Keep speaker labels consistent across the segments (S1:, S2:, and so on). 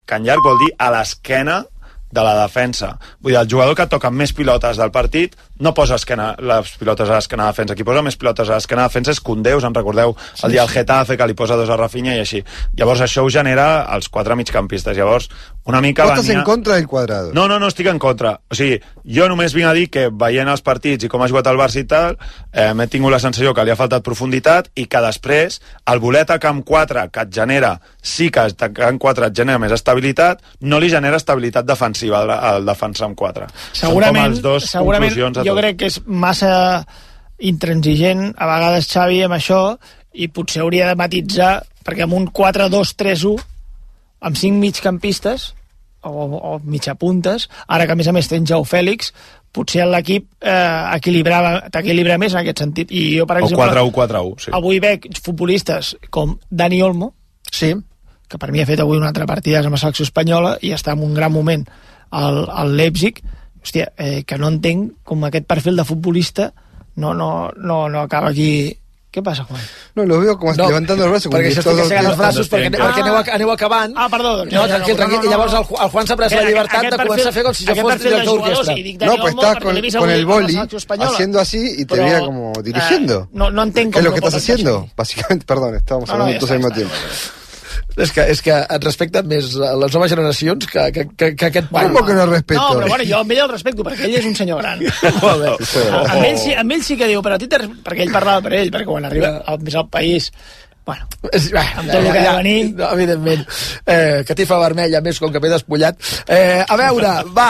S1: que en llarg vol dir a l'esquena de la defensa. Vull dir, el jugador que toca més pilotes del partit no posa les pilotes a l'esquena de defensa. Qui posa més pilotes a l'esquena de defensa és Koundé, us en recordeu el dia del Getafe, que li posa 2 a Rafinha i així. Llavors això ho genera els 4 migcampistes. Llavors, una mica
S2: venia... ¿Estàs en contra del Cuadrado?
S1: No, estic en contra. O sigui, jo només vinc a dir que veient els partits i com ha jugat el Barça i tal, m'he tingut la sensació que li ha faltat profunditat i que després el voler atacar amb 4 que et genera, sí que atacar amb 4 et genera més estabilitat, no li genera estabilitat defensiva al defensar amb 4.
S3: Segurament jo crec que és massa intransigent a vegades Xavi amb això, i potser hauria de matitzar, perquè amb un 4-2-3-1 amb 5 migcampistes o mitjapuntes, ara que a més tens Joao Fèlix, potser l'equip t'equilibra més en aquest sentit. I jo, per exemple,
S1: 4-1-4-1, sí.
S3: Avui veig futbolistes com Dani Olmo,
S2: sí,
S3: que per mi ha fet avui una altra partida amb la selecció espanyola i està en un gran moment al Leipzig. Hòstia, que no entenc com aquest perfil de futbolista no acaba aquí. ¿Qué pasa, Juan?
S2: No, lo veo como levantando el brazo.
S4: Perquè s'estic assegant els braços perquè aneu acabant.
S3: Perdó.
S4: No, tranquil. I llavors el Juan s'ha pres la llibertat de començar a fer com si jo fos director d'orquestra.
S2: No, pues estás con el boli haciendo así y te veía como dirigiendo.
S3: No entenc
S2: com... ¿Qué es lo que estás haciendo? Básicamente, perdón, estábamos hablando todos al mismo tiempo.
S4: És que et respecten més les noves generacions que aquest pare.
S2: Com que no respeto?
S3: No, però bueno, jo amb ell el respecto, perquè ell és un senyor gran. Amb ell sí que diu, però a ti perquè ell parlava per ell, perquè quan arriba més al país... Bueno, amb tot el que ha de venir...
S4: No, evidentment. Catifa vermella, més com que m'he despullat. A veure, va...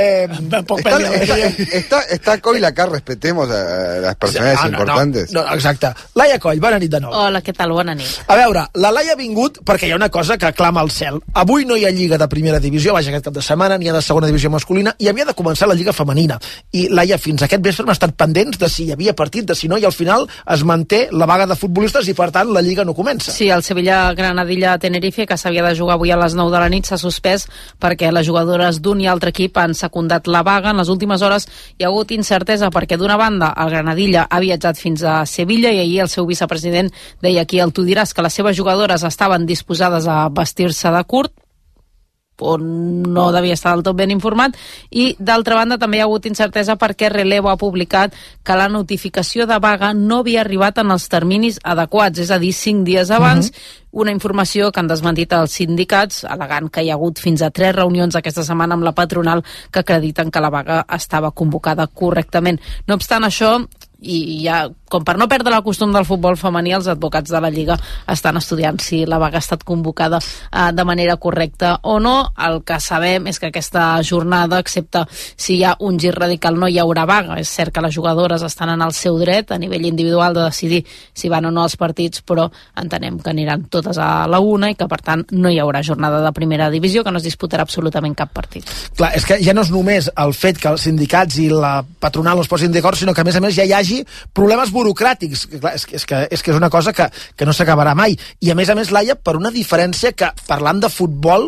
S2: Está Coll acá, respetemos a las personalidades importantes.
S4: No, exacte. Laia Coll, bona nit de nou.
S5: Hola, què tal? Bona nit.
S4: A veure, la Laia ha vingut perquè hi ha una cosa que clama al cel. Avui no hi ha lliga de primera divisió, vaja, aquest cap de setmana, ni hi ha de segona divisió masculina, i havia de començar la lliga femenina. I, Laia, fins aquest vespre hem estat pendents de si hi havia partit, de si no, i al final es manté la vaga de futbolistes i, per tant, la lliga no comença.
S5: Sí, el Sevilla-Granadilla-Tenerife, que s'havia de jugar avui a les 9 de la nit, s'ha suspès perquè les jugadores d'un i altre equip han secundat la vaga. En les últimes hores hi ha hagut incertesa perquè, d'una banda, el Granadilla ha viatjat fins a Sevilla i ahir el seu vicepresident deia aquí, tu diràs, que les seves jugadores estaven disposades a vestir-se de curt, o no devia estar del tot ben informat, i d'altra banda també hi ha hagut incertesa perquè Relevo ha publicat que la notificació de vaga no havia arribat en els terminis adequats, és a dir, 5 dies abans, una informació que han desmentit els sindicats, al·legant que hi ha hagut fins a 3 reunions aquesta setmana amb la patronal que acrediten que la vaga estava convocada correctament. No obstant això, i ja, com per no perdre el costum del futbol femení, els advocats de la Lliga estan estudiant si la vaga ha estat convocada de manera correcta o no. El que sabem és que aquesta jornada, excepte si hi ha un gir radical, no hi haurà vaga. És cert que les jugadores estan en el seu dret a nivell individual de decidir si van o no als partits, però entenem que aniran totes a la una i que, per tant, no hi haurà jornada de primera divisió, que no es disputarà absolutament cap partit.
S4: Clar, és que ja no és només el fet que els sindicats i la patronal no es posin d'acord, sinó que, a més ja hi hagi problemes burocràtics. Clar, és que és una cosa que no s'acabarà mai. I a més, Laia, per una diferència que, parlant de futbol,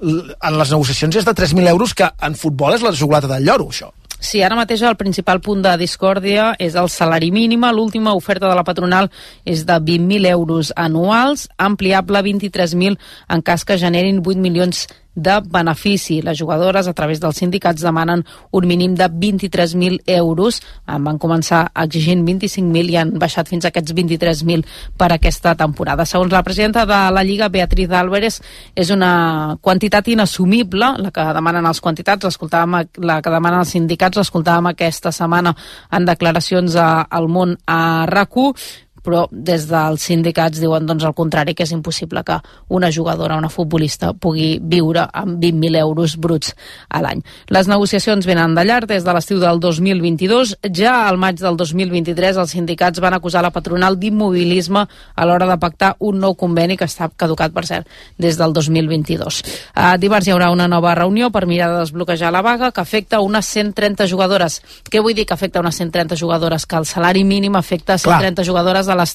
S4: en les negociacions és de 3.000 euros, que en futbol és la xocolata del lloro, això.
S5: Sí, ara mateix el principal punt de discòrdia és el salari mínim. L'última oferta de la patronal és de 20.000 euros anuals, ampliable a 23.000 en cas que generin 8 milions de benefici. Les jugadores, a través dels sindicats, demanen un mínim de 23.000 euros. Van començar exigint 25.000 i han baixat fins a aquests 23.000 per aquesta temporada. Segons la presidenta de la Lliga, Beatriz Álvarez, és una quantitat inassumible, la que demanen els quantitats, la que demanen els sindicats, l'escoltàvem aquesta setmana en declaracions al Món a RAC1, però des dels sindicats diuen doncs el contrari, que és impossible que una jugadora, una futbolista, pugui viure amb 20.000 euros bruts a l'any. Les negociacions venen de llarg des de l'estiu del 2022. Ja al maig del 2023 els sindicats van acusar la patronal d'immobilisme a l'hora de pactar un nou conveni que està caducat, per cert, des del 2022. Dimarts hi haurà una nova reunió per mirar de desbloquejar la vaga, que afecta unes 130 jugadores. Què vull dir que afecta unes 130 jugadores? Que el salari mínim afecta 130 jugadores de les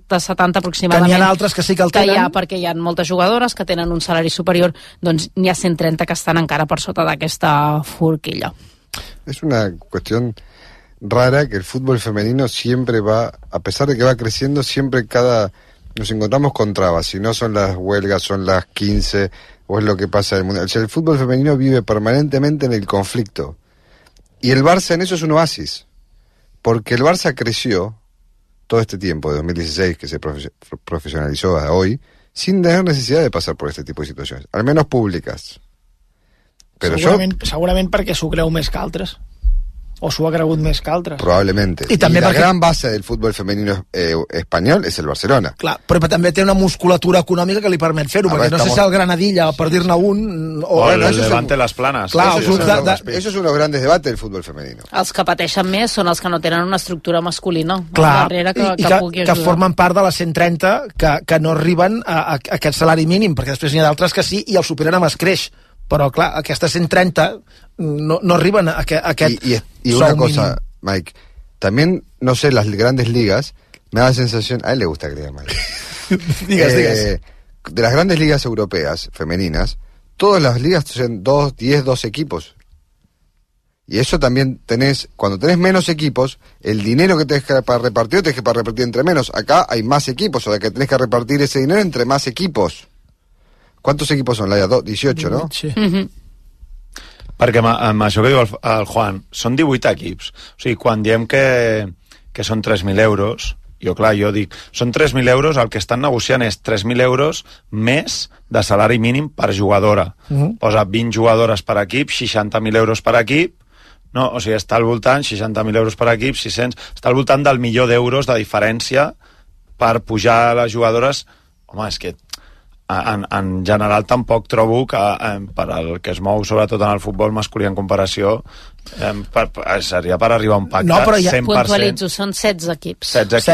S5: 370 aproximadament.
S4: Que n'hi ha altres que sí que el tenen.
S5: Que hi ha, perquè hi ha moltes jugadores que tenen un salari superior, doncs n'hi ha 130 que estan encara per sota d'aquesta forquilla.
S2: Es una cuestión rara que el fútbol femenino siempre va, a pesar de que va creciendo, siempre nos encontramos con trabas. Si no son las huelgas, son las 15 ¿O es lo que pasa en el Mundial? O sea, el fútbol femenino vive permanentemente en el conflicto. Y el Barça en eso es un oasis. Porque el Barça creció todo este tiempo, de 2016, que se profesionalizó a hoy, sin tener necesidad de pasar por este tipo de situaciones, al menos públicas. Però
S3: segurament perquè s'ho creu més que altres, o s'ho ha cregut més que altres.
S2: Probablemente. Y la gran base del fútbol femenino español es el Barcelona.
S4: Clar, però també té una musculatura econòmica que li permet fer-ho, perquè no sé si el Granadilla, per dir-ne un...
S1: O el Levante Las Planes.
S2: Clar, eso es uno de los grandes debates del fútbol femenino.
S5: Els que pateixen més són els que no tenen una estructura masculina.
S4: Clar, que formen part de les 130 que no arriben a aquest salari mínim, perquè després n'hi ha d'altres que sí, i el superen amb escreix. Però, clar, aquestes 130 no arriben a aquest
S2: y una cosa, Mike, también, no sé, las grandes ligas, me da la sensación, a él le gusta que le diga Mike.
S4: digas.
S2: De las grandes ligas europeas, femeninas, todas las ligas son 12 equipos. Y eso también cuando tenés menos equipos, el dinero que tenés que para repartir, tenés que para repartir entre menos. Acá hay más equipos, o sea que tenés que repartir ese dinero entre más equipos. ¿Cuántos equipos son, Laia? 18, no?
S3: Sí.
S1: Perquè amb això que diu el Juan, són 18 equips. O sigui, quan diem que són 3.000 euros, jo dic, són 3.000 euros, el que estan negociant és 3.000 euros més de salari mínim per jugadora. Posa 20 jugadores per equip, 60.000 euros per equip, no? O sigui, està al voltant, 60.000 euros per equip, 600, està al voltant del milió d'euros de diferència per pujar les jugadores. Home, és que en general tampoc trobo que per el que es mou sobretot en el futbol masculí en comparació seria per arribar a un pacte.
S5: No, però ja 100%. Puntualitzo, són 16 equips.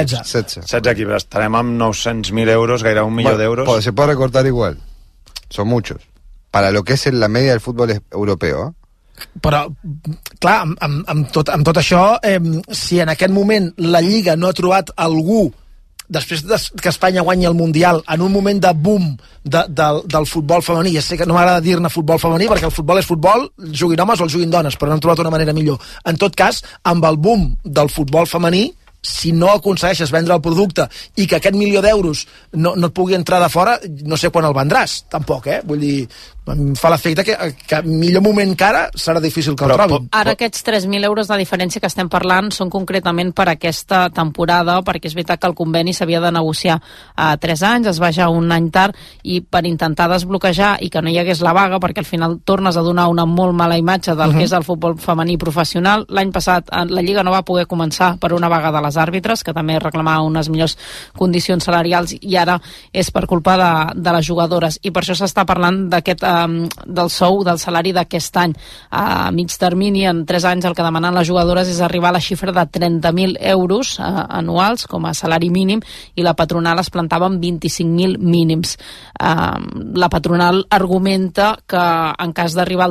S2: 16
S1: equips. Estarem amb 900.000 euros, gairebé un milió d'euros.
S2: Se puede recortar igual. Son muchos. Para lo que es la media del fútbol europeo.
S4: Però, clar, amb tot això, si en aquest moment la Lliga no ha trobat algú després que Espanya guanyi el Mundial en un moment de boom del futbol femení, ja sé que no m'agrada dir-ne futbol femení perquè el futbol és futbol, juguin homes o el juguin dones, però no han trobat una manera millor. En tot cas, amb el boom del futbol femení, si no aconsegueixes vendre el producte i que aquest milió d'euros no et pugui entrar de fora, no sé quan el vendràs, tampoc, Vull dir, em fa l'efecte que millor moment que ara serà difícil que el trobin.
S5: Ara aquests 3.000 euros de diferència que estem parlant són concretament per aquesta temporada, perquè és veritat que el conveni s'havia de negociar a 3 anys, es va ja un any tard, i per intentar desbloquejar i que no hi hagués la vaga, perquè al final tornes a donar una molt mala imatge del que és el futbol femení professional. L'any passat la Lliga no va poder començar per una vaga de les àrbitres, que també reclamava unes millors condicions salarials, i ara és per culpa de les jugadores, i per això s'està parlant del sou, del salari d'aquest any. A mig termini, en 3 anys, el que demanen les jugadores és arribar a la xifra de 30.000 euros anuals com a salari mínim, i la patronal es plantava amb 25.000 mínims. La patronal argumenta que en cas d'arribar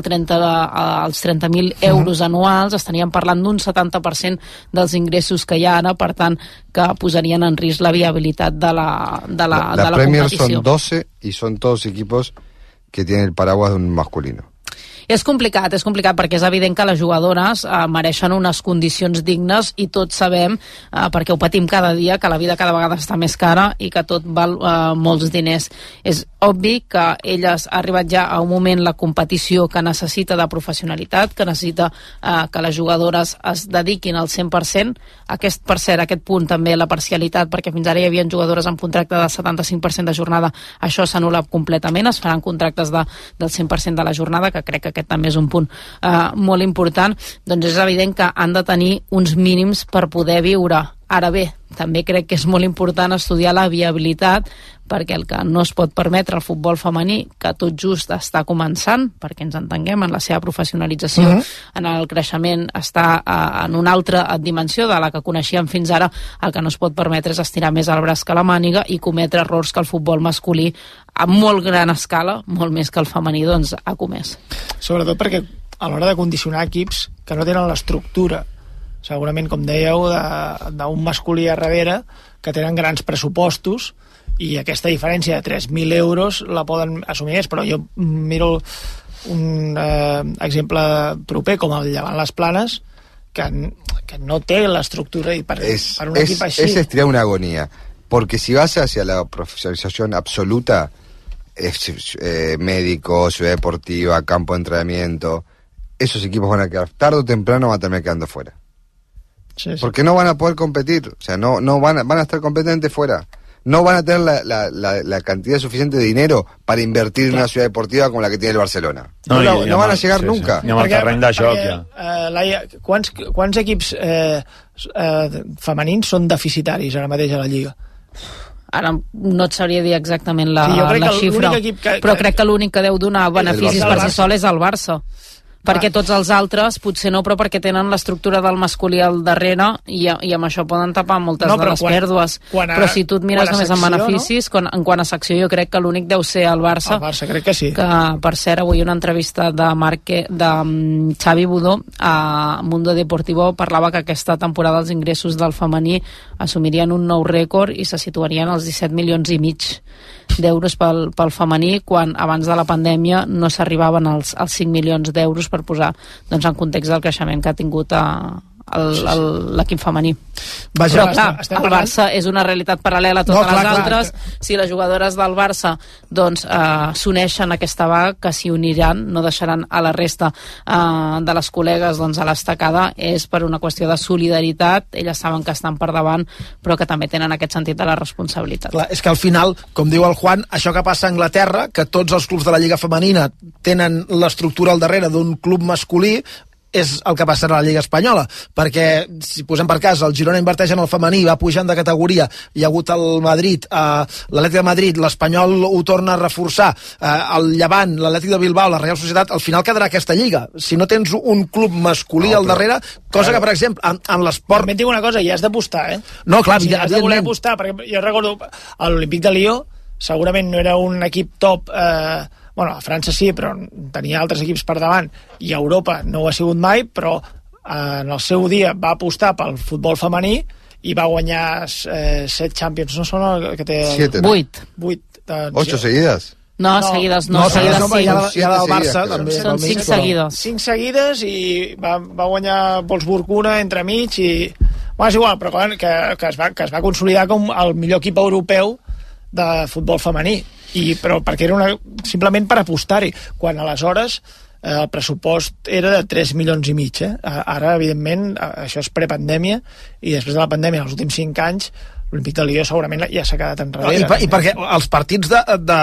S5: als 30.000 euros anuals estaríem parlant d'un 70% dels ingressos que hi ha ara, per tant, que posarien en risc la viabilitat de la
S2: Premier
S5: competició.
S2: Son 12 y son todos equipos que tienen el paraguas de un masculino.
S5: És complicat perquè és evident que les jugadores mereixen unes condicions dignes, i tots sabem, perquè ho patim cada dia, que la vida cada vegada està més cara i que tot val molts diners. És obvi que elles ha arribat ja a un moment la competició que necessita de professionalitat, que necessita que les jugadores es dediquin al 100%. Per cert, aquest punt també, la parcialitat, perquè fins ara hi havia jugadores amb contracte de 75% de jornada, això s'anul·la completament, es faran contractes del 100% de la jornada, que crec que aquest també és un punt molt important. Doncs és evident que han de tenir uns mínims per poder viure. Ara bé, també crec que és molt important estudiar la viabilitat, perquè el que no es pot permetre el futbol femení, que tot just està començant, perquè ens entenguem, en la seva professionalització, en el creixement, està en una altra dimensió de la que coneixíem fins ara. El que no es pot permetre és estirar més el braç que la màniga i cometre errors que el futbol masculí, a molt gran escala, molt més que el femení, doncs ha comès.
S3: Sobretot perquè a l'hora de condicionar equips que no tenen l'estructura, segurament, com dèieu, d'un masculí a darrere, que tenen grans pressupostos, i aquesta diferència de 3.000 euros la poden assumir més. Però jo miro un exemple proper com el Llevant Les Planes, que no té l'estructura, i per un equip així...
S2: Es estirar una agonía, porque si vas hacia la profesionalización absoluta, médico, ciudad deportiva, campo de entrenamiento, esos equipos van a quedar, tarde o temprano van a terminar quedando fuera. Sí. Porque no van a poder competir, o sea, no van a estar completamente fuera. No van a tener la cantidad suficiente de dinero para invertir en una ciudad deportiva como la que tiene el Barcelona. No van a llegar nunca.
S1: Ni amb el terreny de joc, ja.
S3: Laia, quants equips femenins són deficitaris ara mateix a la Lliga?
S5: Ara no et sabria dir exactament la xifra, però crec que l'únic que deu donar beneficis per si sol és el Barça. Perquè tots els altres potser no, però perquè tenen l'estructura del masculí al darrere i amb això poden tapar moltes de les pèrdues. Però si tu et mires només en beneficis, en quant a secció jo crec que l'únic deu ser el Barça.
S3: El Barça, crec que sí.
S5: Que, per cert, avui una entrevista de Xavi Budó a Mundo Deportivo parlava que aquesta temporada els ingressos del femení assumirien un nou rècord i se situarien als 17,5 milions d'euros pel femení, quan abans de la pandèmia no s'arribaven als 5 milions d'euros, per posar en context del creixement que ha tingut l'equip femení. Però clar, el Barça és una realitat paral·lela a totes les altres. Si les jugadores del Barça s'uneixen a aquesta vaga, que s'hi uniran, no deixaran a la resta de les col·legues a l'estacada, és per una qüestió de solidaritat. Elles saben que estan per davant, però que també tenen aquest sentit de la responsabilitat.
S4: Clar, és que al final, com diu el Juan, això que passa a Anglaterra, que tots els clubs de la Lliga Femenina tenen l'estructura al darrere d'un club masculí, és el que passarà a la Lliga Espanyola, perquè, si posem per cas, el Girona inverteix en el femení, va pujant de categoria, hi ha hagut el Madrid, l'Atlètic de Madrid, l'Espanyol ho torna a reforçar, el Llevant, l'Atlètic de Bilbao, la Reial Societat, al final quedarà aquesta Lliga. Si no tens un club masculí al darrere, cosa que, per exemple, en l'esport...
S3: També et dic una cosa, hi has d'apostar,
S4: No, clar,
S3: has de voler apostar, perquè jo recordo l'Olímpic de Lió, segurament no era un equip top... a França sí, però tenia altres equips per davant, i a Europa no ho ha sigut mai, però en el seu dia va apostar pel futbol femení i va guanyar 7 Champions, no són el que té...
S2: 7,
S3: 8.
S2: 8 seguides?
S5: No, seguides no.
S4: Seguides no, hi ha del Barça, també.
S5: Són 5 seguides.
S3: 5 seguides i va guanyar Wolfsburg una entremig i... Bueno, és igual, però que es va consolidar com el millor equip europeu de futbol femení, però perquè era simplement per apostar-hi, quan aleshores el pressupost era de 3,5 milions. Ara, evidentment, això és prepandèmia, i després de la pandèmia, els últims 5 anys, l'Olímpic de Lió segurament ja s'ha quedat enrere.
S4: I perquè els partits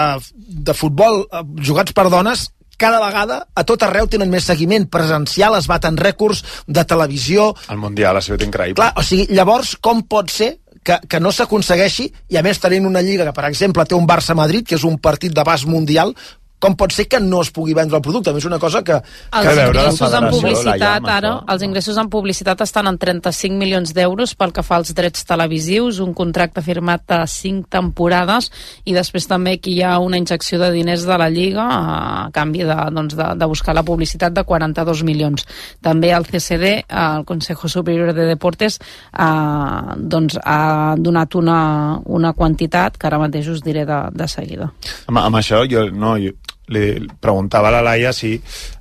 S4: de futbol jugats per dones cada vegada a tot arreu tenen més seguiment presencial, es baten rècords de televisió.
S1: El Mundial ha sigut increïble.
S4: Clar, o sigui, llavors com pot ser que no s'aconsegueixi, i a més tenint una lliga que, per exemple, té un Barça-Madrid, que és un partit d'abast mundial, com pot ser que no es pugui vendre el producte? És una cosa que...
S5: Els ingressos en publicitat ara, els ingressos en publicitat estan en 35 milions d'euros pel que fa als drets televisius, un contracte firmat a 5 temporades, i després també que hi ha una injecció de diners de la Lliga a canvi de buscar la publicitat de 42 milions. També el CSD, el Consejo Superior de Deportes, ha donat una quantitat que ara mateix us diré de seguida.
S1: Amb això li preguntava a la Laia si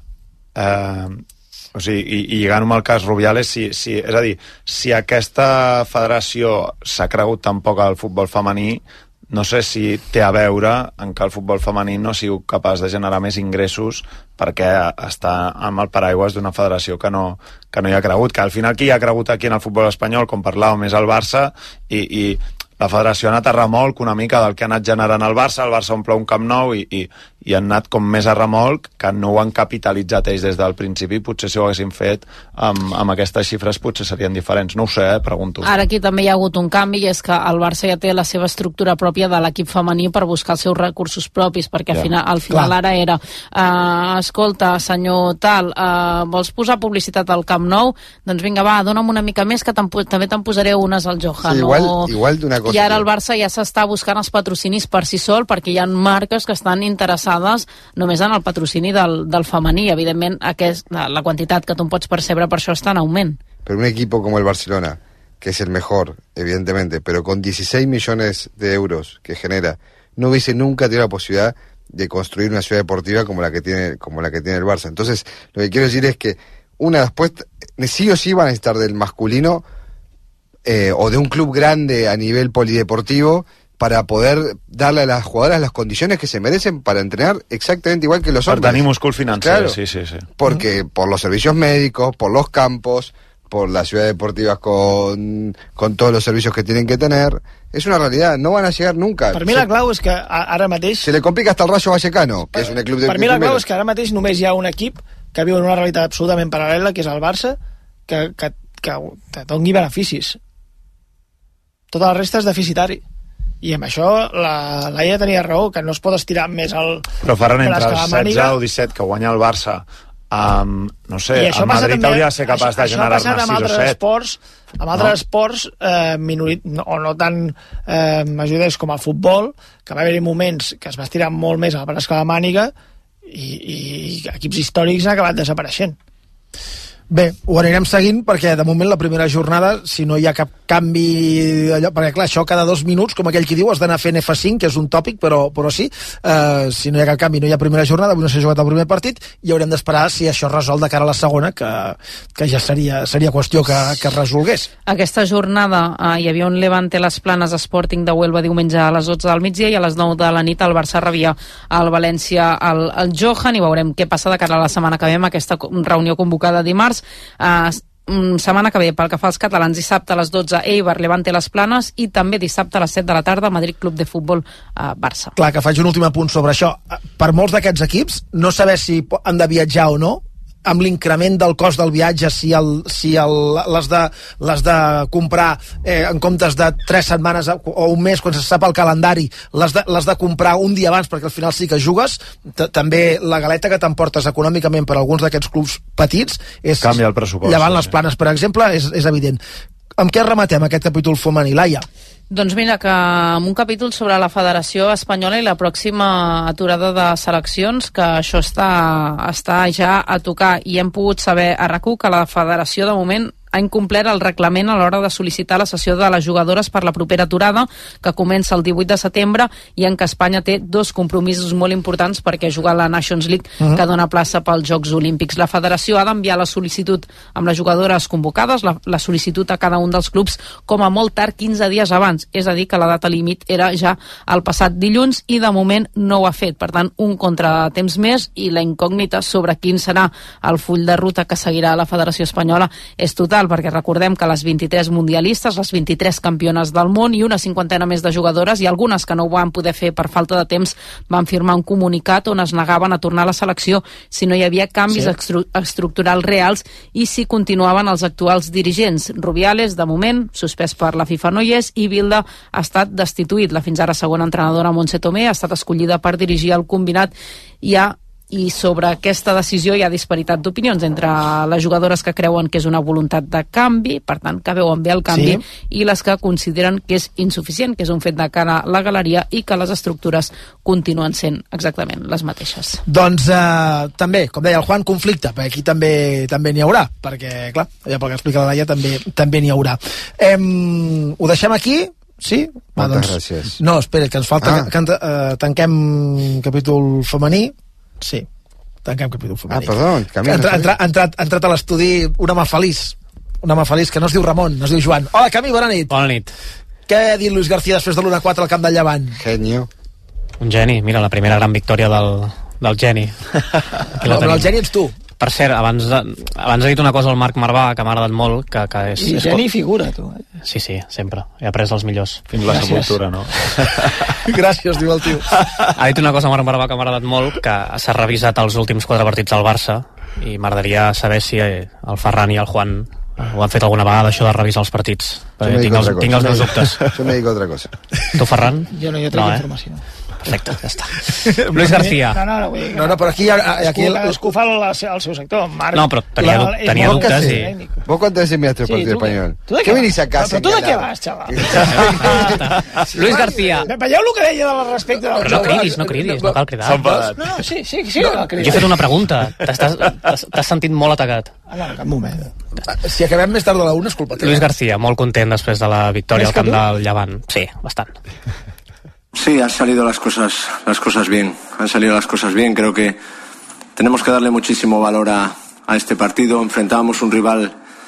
S1: i lligant amb el cas Rubiales, és a dir, si aquesta federació s'ha cregut tampoc al futbol femení, no sé si té a veure en que el futbol femení no sigui capaç de generar més ingressos perquè està amb el paraigües d'una federació que no hi ha cregut, que al final qui hi ha cregut aquí en el futbol espanyol, com parlàvem, és el Barça, i la federació ha anat a remolc una mica del que ha anat generant el Barça omple un Camp Nou i han anat com més a remolc, que no ho han capitalitzat ells des del principi. Potser si ho haguessin fet amb aquestes xifres potser serien diferents, no ho sé, pregunto.
S5: Ara aquí també hi ha hagut un canvi, i és que el Barça ja té la seva estructura pròpia de l'equip femení per buscar els seus recursos propis, perquè al final ara era escolta, senyor tal, vols posar publicitat al Camp Nou? Doncs vinga, va, dona'm una mica més, que també te'n posaré unes al Johan.
S2: Sí, igual d'una cosa.
S5: I ara el Barça ja s'està buscant els patrocinis per si sol, perquè hi ha marques que estan interessades només en el patrocini del femení. Evidentment, la quantitat que tu pots percebre per això està en augment.
S2: Pero un equipo como el Barcelona, que es el mejor, evidentemente, pero con 16 millones de euros que genera, no hubiese nunca tenido la posibilidad de construir una ciudad deportiva como la que tiene el Barça. Entonces, lo que quiero decir es que después sí o sí van a necesitar del masculino o de un club grande a nivel polideportivo para poder darle a las jugadoras las condiciones que se merecen para entrenar exactamente igual que los hombres.
S1: Per tenir múscul financer, claro. Sí.
S2: Porque por los servicios médicos, por los campos, por las ciudades deportivas con todos los servicios que tienen que tener, és una realitat, no van a llegar nunca.
S3: Per mi la clau és que ara mateix...
S2: Se le complica hasta el Rayo Vallecano, que és un club de...
S3: Per mi la clau és que ara mateix només hi ha un equip que viu en una realitat absolutament paral·lela, que és el Barça, que doni beneficis. Tota la resta és deficitari. I amb això la Laia tenia raó, que no es pot estirar més el...
S1: Però Ferran, entre els 16 o 17 que guanya el Barça, no sé, el Madrid hauria de ser capaç de generar-ne 6 o 7.
S3: Amb altres esports o no tan majuders com el futbol, que va haver-hi moments que es va estirar molt més a la escala màniga i equips històrics han acabat desapareixent.
S4: Bé, ho anirem seguint perquè de moment la primera jornada, si no hi ha cap canvi allò, perquè clar, això cada 2 minuts, com aquell que diu, has d'anar fent F5, que és un tòpic, però sí, si no hi ha cap canvi, no hi ha primera jornada, avui no s'ha jugat el primer partit, i haurem d'esperar si això es resol de cara a la segona, que ja seria qüestió que es resolgués.
S5: Aquesta jornada hi havia un Levante Les Planes Sporting de Huelva diumenge a les 12 del migdia i a les 9 de la nit el Barça rebia el València al Johan, i veurem què passa de cara a la setmana que ve amb aquesta reunió convocada dimarts. Setmana que ve pel que fa als catalans, dissabte a les 12 Eibar, Levante Les Planes, i també dissabte a les 7 de la tarda Madrid Club de Futbol Barça.
S4: Clar, que faig un últim apunt sobre això. Per molts d'aquests equips, no saber si han de viatjar o no, amb l'increment del cost del viatge, si les de comprar en comptes de 3 setmanes o un mes, quan se sap el calendari, les de comprar un dia abans, perquè al final sí que jugues, també la galeta que t'emportes econòmicament per alguns d'aquests clubs petits és,
S1: canvia el pressupost,
S4: llevant les Planes, per exemple, és evident. Amb què rematem aquest capítol femení, Laia?
S5: Doncs mira, que amb un capítol sobre la Federació Espanyola i la pròxima aturada de seleccions, que això està ja a tocar, i hem pogut saber a RAC1 que la Federació de moment ha incomplert el reglament a l'hora de sol·licitar la cessió de les jugadores per la propera aturada, que comença el 18 de setembre, i en què Espanya té 2 compromisos molt importants perquè jugar a la Nations League, que dona plaça pels Jocs Olímpics. La Federació ha d'enviar la sol·licitud amb les jugadores convocades, la sol·licitud a cada un dels clubs, com a molt tard 15 dies abans, és a dir, que la data límit era ja el passat dilluns, i de moment no ho ha fet. Per tant, un contratemps més, i la incògnita sobre quin serà el full de ruta que seguirà la Federació Espanyola és total, perquè recordem que les 23 mundialistes, les 23 campiones del món i una 50ena més de jugadores, i algunes que no ho van poder fer per falta de temps, van firmar un comunicat on es negaven a tornar a la selecció si no hi havia canvis estructurals reals i si continuaven els actuals dirigents. Rubiales, de moment, suspès per la FIFA no hi és, i Bilda ha estat destituït. La fins ara segona entrenadora, Montse Tomé, ha estat escollida per dirigir el combinat. I sobre aquesta decisió hi ha disparitat d'opinions entre les jugadores que creuen que és una voluntat de canvi, per tant que veuen bé el canvi, i les que consideren que és insuficient, que és un fet de cara a la galeria i que les estructures continuen sent exactament les mateixes.
S4: Doncs també, com deia el Juan, conflicte, perquè aquí també n'hi haurà, perquè clar, ja pel que explica la Laia també n'hi haurà. Ho deixem aquí? Sí?
S2: Moltes gràcies.
S4: No, espera, que ens falta que tanquem capítol femení. Sí, tanquem capítol femení.
S2: Perdó,
S4: ha entrat a l'estudi un home feliç que no es diu Ramon, no es diu Joan. Hola, Cami, bona nit.
S6: Bona nit.
S4: Què ha dit Luis García després de l'1-4 al camp del Llevant?
S2: Genio.
S6: Un geni, mira, la primera gran victòria del geni.
S4: El geni ets tu.
S6: Per cert, abans ha dit una cosa al Marc Marvà que m'ha agradat molt, que és...
S3: I geni figura, tu.
S6: Sí, sempre. He après els millors.
S1: Fins la sepultura, no?
S4: Gràcies, diu el tio.
S6: Ha dit una cosa al Marc Marvà que m'ha agradat molt, que s'ha revisat els últims 4 partits del Barça, i m'agradaria saber si el Ferran i el Juan ho han fet alguna vegada, això de revisar els partits. Tinc els meus dubtes.
S2: Jo me dic otra cosa.
S6: Tu, Ferran?
S3: Jo no, jo tinc informació.
S6: Perfecte, ja està. Luis García.
S3: No,
S4: però aquí
S3: cadascú fa el seu sector. Marc,
S6: no, però tenia dubtes i...
S2: ¿Vos cuántas veces miraste el partido español?
S3: ¿Qué
S2: venís a casa?
S3: ¿Pero tú de què vas, xaval?
S6: Luis García.
S3: Veieu el que deia del respecte del
S6: però no cridis, no cal cridar.
S3: No, sí, cal cridar.
S6: Jo he fet una pregunta. T'has sentit molt atacat.
S3: No, cap moment.
S4: Si acabem més tard de la 1, és culpa teva.
S6: Luis García, molt content després de la victòria al camp del Llevant. Sí, bastant.
S7: Sí, han salido las cosas bien. Han salido las cosas bien. Creo que tenemos que darle muchísimo valor a este partido. Enfrentábamos un rival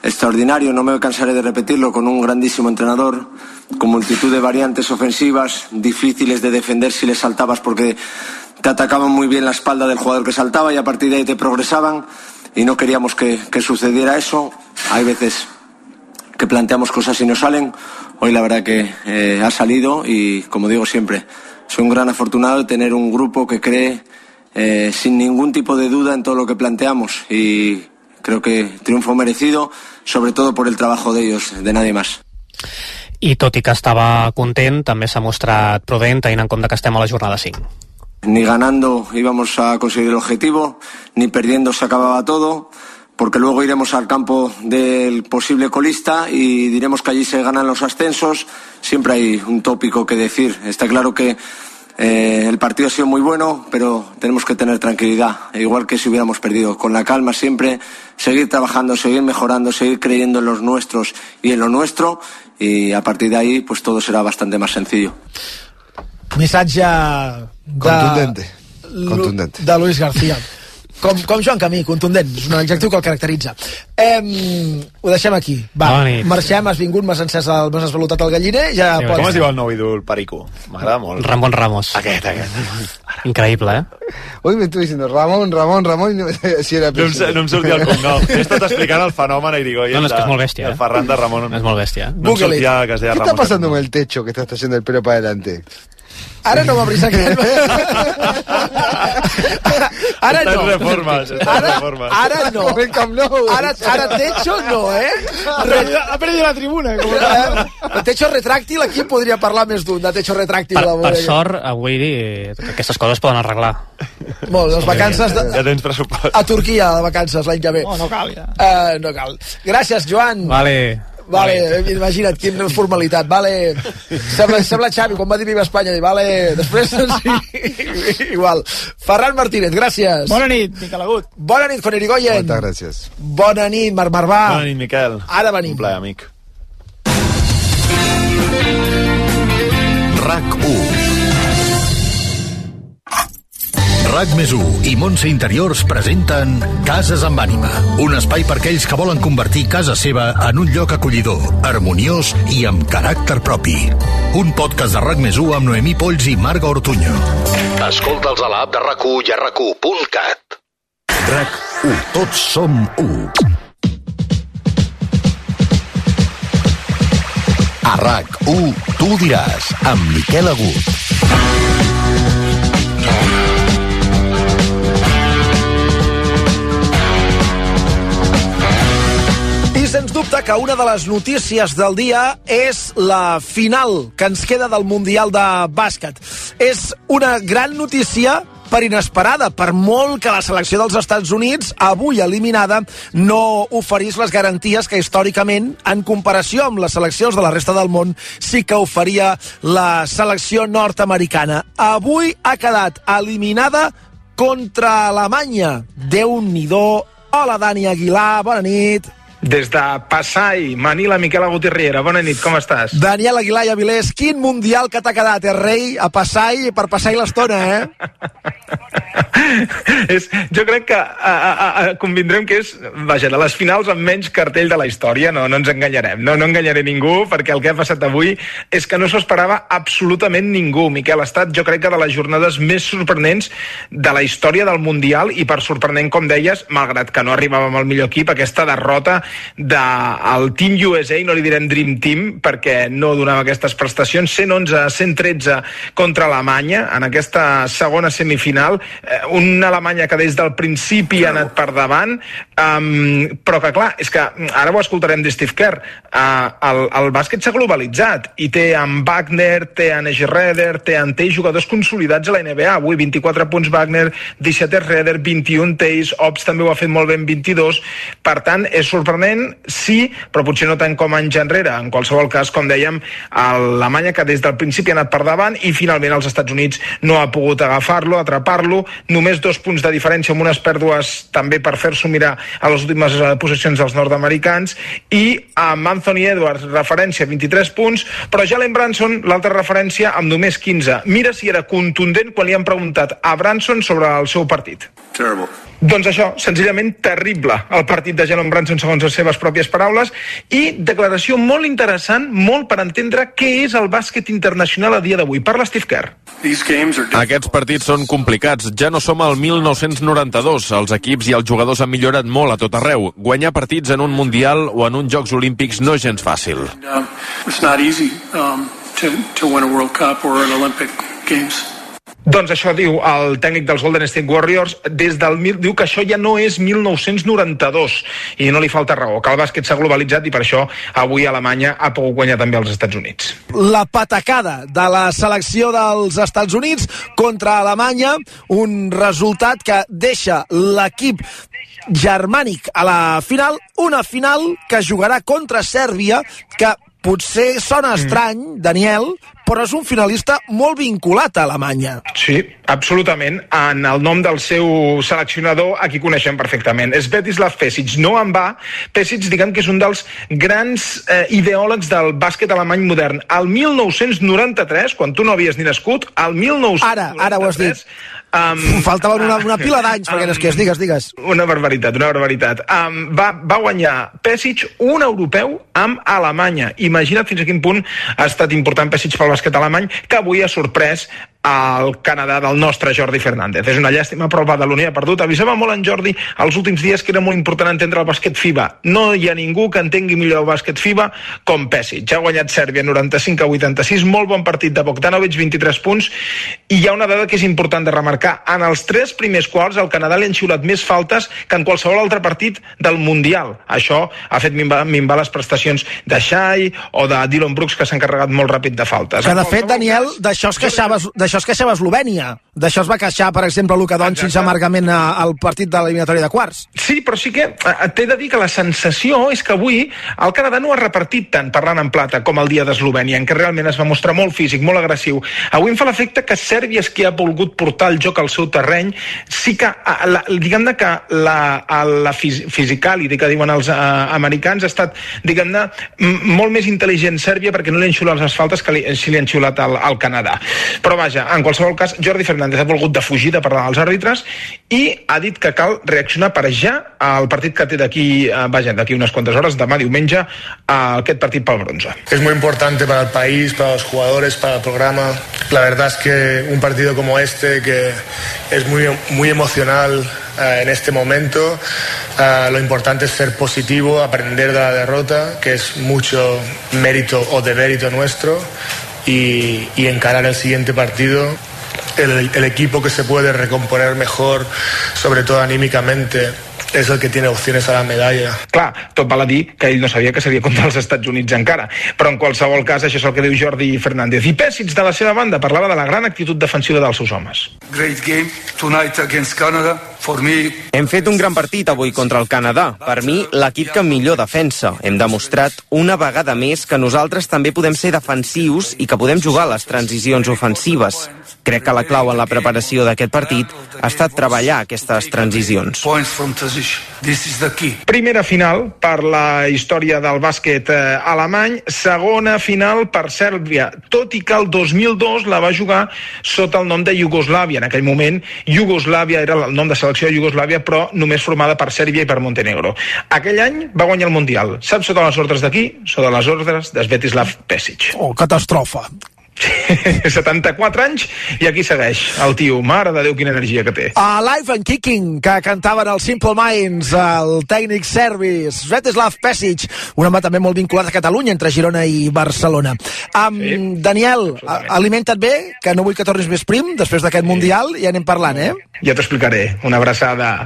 S7: extraordinario, no me cansaré de repetirlo, con un grandísimo entrenador, con multitud de variantes ofensivas, difíciles de defender si les saltabas porque te atacaban muy bien la espalda del jugador que saltaba y a partir de ahí te progresaban y no queríamos que sucediera eso. Hay veces que planteamos cosas y no salen, hoy la verdad que ha salido y como digo siempre, soy un gran afortunado de tener un grupo que cree sin ningún tipo de duda en todo lo que planteamos y creo que triunfo merecido, sobre todo por el trabajo de ellos, de nadie más.
S6: I tot i que estava content, també s'ha mostrat prudent, tenint en compte que estem a la jornada 5.
S7: Ni ganando íbamos a conseguir el objetivo, ni perdiendo se acababa todo, porque luego iremos al campo del posible colista y diremos que allí se ganan los ascensos. Siempre hay un tópico que decir. Está claro que el partido ha sido muy bueno, pero tenemos que tener tranquilidad, igual que si hubiéramos perdido, con la calma siempre, seguir trabajando, seguir mejorando, seguir creyendo en los nuestros y en lo nuestro, y a partir de ahí pues todo será bastante más sencillo.
S4: Missatge
S2: contundente
S4: de Luis García. Com Joan Camí, contundent, és un adjectiu que el caracteritza. Ho deixem aquí. Va, marxem, has vingut, m'has esvalutat el galliner. Ja
S1: sí, com es diu el nou ídol Perico? M'agrada molt.
S6: Ramon Ramos.
S1: Aquest.
S6: Increïble,
S2: Hoy me estoy diciendo Ramon, no si era
S1: no em sortia el cognom. He estat explicant el fenomen a Irigoyen.
S6: No, és que és molt bèstia.
S1: El Ferran de Ramon.
S6: És molt bèstia.
S1: No em sortia que es deia
S2: Ramon. ¿Qué está pasando con el techo que estás trayendo el pelo para adelante?
S4: Ara no m'obris aquest. Ara no. Ara no. Ara techo no,
S3: Ha perdido la tribuna.
S4: El techo retráctil, aquí podria parlar més d'un de techo retráctil.
S6: Per sort, avui aquestes coses poden arreglar.
S4: Molt, les vacances...
S1: Ja tens pressupost.
S4: A Turquia, de vacances, l'any que ve.
S3: No cal, ja.
S4: No cal. Gràcies, Joan. Vale, imagina't, quina formalitat. Vale, sembla Xavi, quan va dir Viva Espanya, vale, després sí, igual. Ferran Martínez, gràcies.
S3: Bona nit, Miquel Agut.
S4: Bona nit, Juan Irigoyen.
S2: Moltes gràcies.
S4: Bona nit, Marc Marvà.
S1: Bona nit, Miquel.
S4: Ara venim.
S1: Un plaer, amic.
S8: RAC1 RAC+1 i Montse Interiors presenten Cases amb ànima, un espai per aquells que volen convertir casa seva en un lloc acollidor, harmoniós i amb caràcter propi. Un podcast de RAC+1 amb Noemí Polls i Marga Ortuño. Escolta'ls a l'app de RAC1 i a RAC1.cat. RAC1, tots som u. A RAC1, tu ho diràs, amb Miquel Agut.
S4: Sens dubte que una de les notícies del dia és la final que ens queda del Mundial de Bàsquet. És una gran notícia per inesperada, per molt que la selecció dels Estats Units, avui eliminada, no oferís les garanties que històricament, en comparació amb les seleccions de la resta del món, sí que oferia la selecció nord-americana. Avui ha quedat eliminada contra Alemanya. Déu-n'hi-do. Hola, Dani Aguilar, bona nit.
S9: Des de Passai, Manila, Miquel Agut i Riera. Bona nit, com estàs?
S4: Daniel Aguilar i Avilés, quin mundial que t'ha quedat, rei? A Passai, per passar l'estona,
S9: Jo crec que convindrem que és, vaja, de les finals amb menys cartell de la història, no ens enganyarem, no enganyaré ningú, perquè el que ha passat avui és que no s'ho esperava absolutament ningú. Miquel, ha estat, jo crec que de les jornades més sorprenents de la història del Mundial, i per sorprenent, com deies, malgrat que no arribàvem al millor equip, aquesta derrota del Team USA, no li direm Dream Team, perquè no donava aquestes prestacions, 111-113 contra Alemanya, en aquesta segona semifinal, una Alemanya que des del principi ha anat per davant, però que clar, és que ara ho escoltarem de Steve Kerr, el bàsquet s'ha globalitzat, i té en Wagner, té en Schroeder, té jugadors consolidats a la NBA, avui 24 punts Wagner, 17 Schroeder, 21 Tays, Ops també ho ha fet molt bé en 22, per tant, és sorprenent, sí, però potser no tant com anys enrere. En qualsevol cas, com dèiem, Alemanya que des del principi ha anat per davant i finalment els Estats Units no ha pogut agafar-lo, atrapar-lo, només 2 punts de diferència amb unes pèrdues també per fer-s'ho mirar a les últimes possessions dels nord-americans, i amb Anthony Edwards, referència, 23 punts, però Jalen Brunson, l'altra referència, amb només 15. Mira si era contundent quan li han preguntat a Brunson sobre el seu partit.
S7: Terrible.
S9: Doncs això, senzillament terrible, el partit de Jalen Brunson segons les seves pròpies paraules, i declaració molt interessant, molt per entendre què és el bàsquet internacional a dia d'avui. Parla Steve Kerr.
S10: Aquests partits són complicats. Ja no som al 1992. Els equips i els jugadors han millorat molt a tot arreu. Guanyar partits en un Mundial o en uns Jocs Olímpics no és gens fàcil.
S11: It's not easy to win a World Cup or an Olympic Games.
S9: Doncs això diu el tècnic dels Golden State Warriors. Diu que això ja no és 1992 i no li falta raó, que el bàsquet s'ha globalitzat i per això avui Alemanya ha pogut guanyar també als Estats Units.
S4: La patacada de la selecció dels Estats Units contra Alemanya, un resultat que deixa l'equip germànic a la final, una final que jugarà contra Sèrbia, que potser sona estrany, Daniel, però és un finalista molt vinculat a Alemanya.
S9: Sí, absolutament. En el nom del seu seleccionador, aquí coneixem perfectament. Svetislav Pesic. No en va. Pesic, diguem que és un dels grans ideòlegs del bàsquet alemany modern. El 1993, quan tu no havies ni nascut, el 1993...
S4: Ara ho has dit. Faltava una pila d'anys perquè no es qués, digues.
S9: Una barbaritat. Va guanyar Pesic un europeu amb Alemanya. Imagina't fins a quin punt ha estat important Pesic pel bàsquet alemany, que avui ha sorprès al Canadà del nostre Jordi Fernández. És una llàstima, però el Badaloni ha perdut. Avisava molt en Jordi els últims dies que era molt important entendre el bàsquet FIBA. No hi ha ningú que entengui millor el bàsquet FIBA com Pesic. Ja ha guanyat Sèrbia 95-86, molt bon partit de Bogdanovic, 23 punts, i hi ha una dada que és important de remarcar. En els 3 primers quarts el Canadà li han xiulat més faltes que en qualsevol altre partit del Mundial. Això ha fet minvar les prestacions de Shai o de Dillon Brooks, que s'han carregat molt ràpid de faltes.
S4: Que de fet, Daniel, d'això es queixava Eslovènia. D'això es va queixar, per exemple, Luka Doncic amargament al partit de l'eliminatori de quarts.
S9: Sí, però sí que t'he de dir que la sensació és que avui el Canadà no ha repartit tant parlant en plata com el dia d'Eslovènia, en què realment es va mostrar molt físic, molt agressiu. Avui em fa l'efecte que Sèrbia és qui ha volgut portar el joc al seu terreny. Sí que, diguem-ne que la physicality que diuen els americans ha estat, diguem-ne, molt més intel·ligent Sèrbia perquè no li han xiulat les faltes que si li han xiulat al Canadà. Però vaja, en qualsevol cas, Jordi Fernández ha volgut defugir de parlar als àrbitres i ha dit que cal reaccionar per ja al partit que té d'aquí unes quantes hores, demà diumenge, aquest partit pel bronze.
S12: Es muy importante para el país, para los jugadores, para el programa. La verdad es que un partido como este, que es muy emocional en este momento, lo importante es ser positivo, aprender de la derrota, que es mucho mérito o demérito nuestro, y encarar el siguiente partido. El equipo que se puede recomponer mejor, sobre todo anímicamente, és el que tiene opciones a la medalla.
S9: Clar, tot val a dir que ell no sabia que seria contra els Estats Units encara, però en qualsevol cas això és el que diu Jordi Fernández. I Pesic, de la seva banda, parlava de la gran actitud defensiva dels seus homes.
S11: Great game tonight against Canada. For me...
S13: Hem fet un gran partit avui contra el Canadà. Per mi, l'equip que millor defensa. Hem demostrat una vegada més que nosaltres també podem ser defensius i que podem jugar a les transicions ofensives. Crec que la clau en la preparació d'aquest partit ha estat treballar aquestes transicions.
S9: Primera final per la història del bàsquet alemany, segona final per Sèrbia, tot i que el 2002 la va jugar sota el nom de Iugoslàvia. En aquell moment, Iugoslàvia era el nom de selecció de Iugoslàvia, però només formada per Sèrbia i per Montenegro. Aquell any va guanyar el Mundial. Saps sota les ordres d'aquí? Sota les ordres de Svetislav Pesic.
S4: Oh, catàstrofe.
S9: 74 anys i aquí segueix el tio, mare de Déu, quina energia que té.
S4: Alive and Kicking, que cantaven els Simple Minds, el tècnic serbi Svetislav Pesic, un home també molt vinculat a Catalunya, entre Girona i Barcelona. Sí, Daniel, alimenta't bé, que no vull que tornis més prim després d'aquest Mundial, i anem parlant,
S9: Ja t'explicaré. Una abraçada.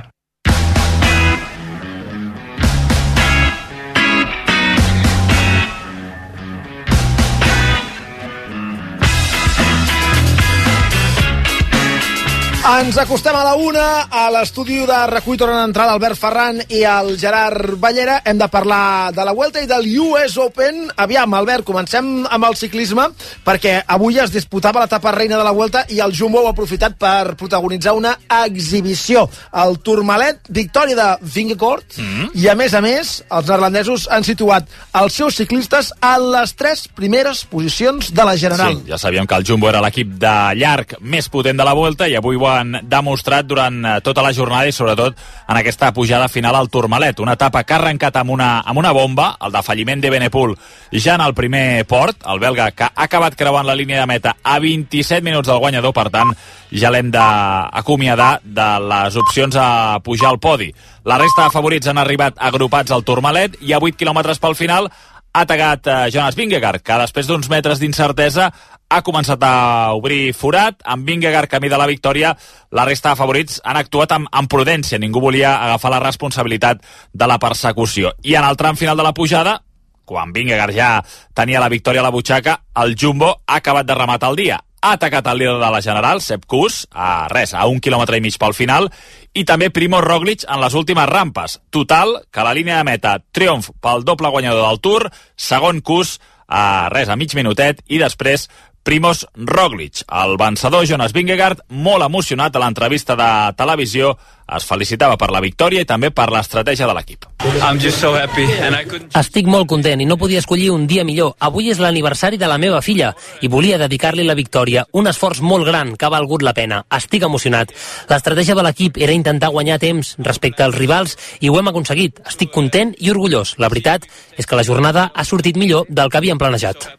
S4: Ens acostem a la 1, a l'estudi de RAC1 tornen a entrar l'Albert Ferran i el Gerard Ballera. Hem de parlar de la Vuelta i del US Open. Aviam, Albert, comencem amb el ciclisme, perquè avui es disputava l'etapa reina de la Vuelta i el Jumbo ha aprofitat per protagonitzar una exhibició. El Tourmalet, victòria de Vingegaard, i a més, els neerlandesos han situat els seus ciclistes en les 3 primeres posicions de la general.
S14: Sí, ja sabíem que el Jumbo era l'equip de llarg més potent de la Vuelta i avui ho ha han demostrat durant tota la jornada i sobretot en aquesta pujada final al Tourmalet. Una etapa que ha arrencat amb una bomba, el defalliment de Benepul ja en el primer port, el belga que ha acabat creuant la línia de meta a 27 minuts del guanyador, per tant ja l'hem d'acomiadar de les opcions a pujar al podi. La resta de favorits han arribat agrupats al Tourmalet i a 8 quilòmetres pel final ha tagat Jonas Vingegaard, que després d'uns metres d'incertesa ha començat a obrir forat. Amb Vingegaard camí de la victòria, la resta de favorits han actuat amb prudència. Ningú volia agafar la responsabilitat de la persecució. I en el tram final de la pujada, quan Vingegaard ja tenia la victòria a la butxaca, el Jumbo ha acabat de rematar el dia. Ha atacat el líder de la General, Sepp Kuss, a 1,5 quilòmetres pel final, i també Primož Roglič en les últimes rampes. Total, que la línia de meta, triomf pel doble guanyador del Tour, segon Kuss, a mig minutet, i després Primož Roglič. El vencedor, Jonas Vingegaard, molt emocionat a l'entrevista de televisió, es felicitava per la victòria i també per l'estratègia de l'equip.
S15: Estic molt content i no podia escollir un dia millor. Avui és l'aniversari de la meva filla i volia dedicar-li la victòria. Un esforç molt gran que ha valgut la pena. Estic emocionat. L'estratègia de l'equip era intentar guanyar temps respecte als rivals i ho hem aconseguit. Estic content i orgullós. La veritat és que la jornada ha sortit millor del que havíem planejat.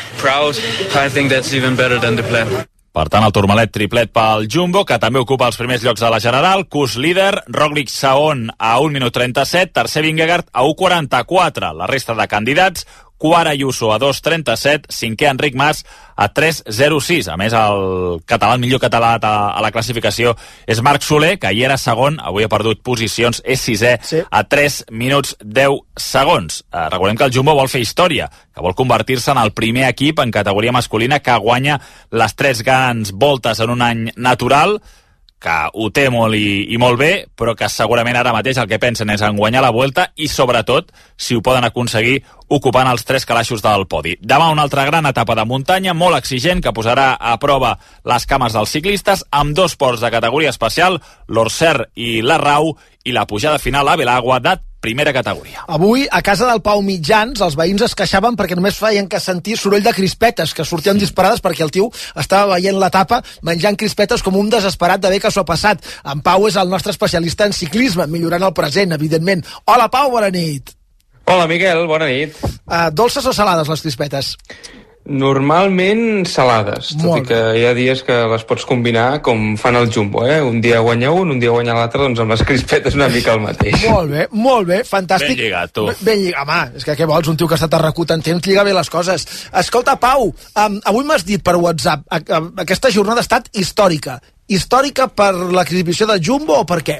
S14: Per tant, el Tourmalet triplet pel Jumbo, que també ocupa els primers llocs de la General. Kuss líder, Roglič segon a 1 minut 37, tercer Vingegaard a 1.44. La resta de candidats, quart Ayuso a 2.37, cinquè Enric Mas a 3.06. A més, el millor català a la classificació és Marc Soler, que ahir era segon, avui ha perdut posicions, és sisè a 3 minuts 10 segons. Recordem que el Jumbo vol fer història, que vol convertir-se en el primer equip en categoria masculina que guanya les 3 grans voltes en un any natural, que ho té molt i molt bé, però que segurament ara mateix el que pensen és en guanyar la Vuelta i, sobretot, si ho poden aconseguir ocupant els 3 calaixos del podi. Demà una altra gran etapa de muntanya, molt exigent, que posarà a prova les cames dels ciclistes, amb 2 ports de categoria especial, l'Orser i l'Arrau, i la pujada final a Belagua de primera categoria.
S4: Avui, a casa del Pau Mitjans, els veïns es queixaven perquè només feien que sentir soroll de crispetes, que sortien disparades perquè el tio estava veient l'etapa menjant crispetes com un desesperat de bé que s'ho ha passat. En Pau és el nostre especialista en ciclisme, millorant el present, evidentment. Hola, Pau, bona nit.
S16: Hola, Miquel, bona nit.
S4: Dolces o salades, les crispetes?
S16: Normalment salades, tot i que hi ha dies que les pots combinar com fan el Jumbo, Un dia guanya un dia guanya l'altre, doncs amb les crispetes una mica el mateix.
S4: Molt bé, fantàstic.
S14: Ben lligat, tu.
S4: Ben lligat, home, és que què vols? Un tio que ha estat a RAC1 tant temps lliga bé les coses. Escolta, Pau, avui m'has dit per WhatsApp, aquesta jornada ha estat històrica. Històrica per l'exhibició de Jumbo o per què?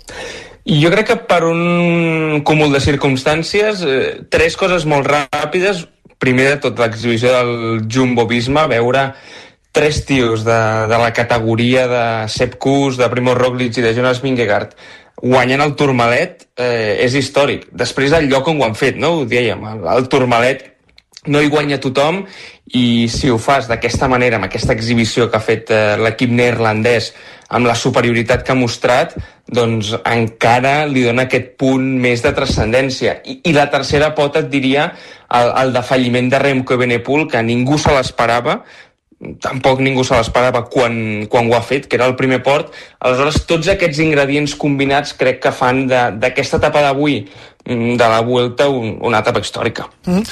S16: Jo crec que per un cúmul de circumstàncies, 3 coses molt ràpides. Primer de tot, l'exhibició del Jumbo-Visma, veure 3 tios de la categoria de Sepp Kuss, de Primož Roglič i de Jonas Vingegaard guanyant el Tourmalet és històric. Després el lloc on ho han fet, no? Ho dèiem, el Tourmalet no hi guanya tothom i si ho fas d'aquesta manera, amb aquesta exhibició que ha fet l'equip neerlandès, amb la superioritat que ha mostrat, doncs encara li dona aquest punt més de transcendència. I la tercera pota, et diria, el defalliment de Remco Evenepoel, que ningú se l'esperava, tampoc ningú se l'esperava quan ho ha fet, que era el primer port. Aleshores, tots aquests ingredients combinats crec que fan d'aquesta etapa d'avui, de la Vuelta, una etapa històrica.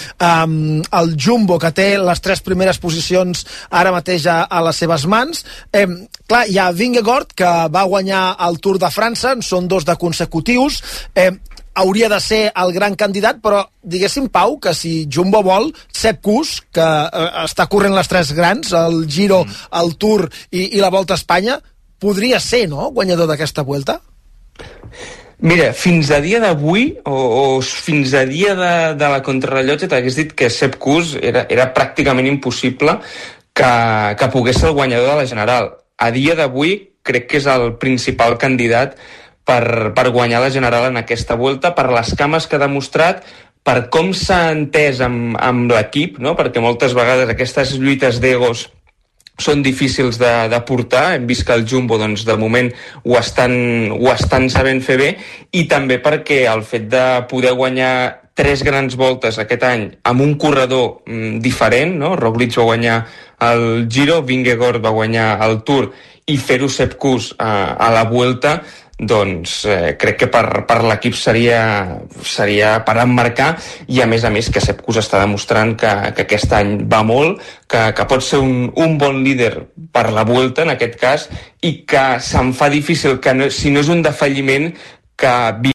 S4: El Jumbo, que té les 3 primeres posicions ara mateix a les seves mans, clar, hi ha Vingegaard, que va guanyar el Tour de França, en són 2 de consecutius, hauria de ser el gran candidat, però diguéssim, Pau, que si Jumbo vol, Sepp Kuss, que està corrent les 3 grans, el Giro, el Tour i la Volta a Espanya, podria ser, no?, guanyador d'aquesta Vuelta?
S16: Mira, fins a dia d'avui, o fins a dia de la contrarrellotge, t'hagués dit que Sepp Kuss era pràcticament impossible que pogués ser el guanyador de la General. A dia d'avui crec que és el principal candidat per guanyar la General en aquesta Vuelta, per les cames que ha demostrat, per com s'ha entès amb l'equip, no? Perquè moltes vegades aquestes lluites d'egos són difícils de portar. Hem vist que el Jumbo, doncs, de moment ho estan sabent fer bé, i també perquè el fet de poder guanyar 3 grans voltes aquest any amb un corredor diferent, no? Roglic va guanyar el Giro, Vingegaard va guanyar el Tour i fer-ho Sepp Kuss a la Vuelta, doncs crec que per l'equip seria per emmarcar, i a més que Sepp Kuss està demostrant que aquest any va molt, que pot ser un bon líder per la Vuelta en aquest cas, i que se'm fa difícil que si no és un defalliment que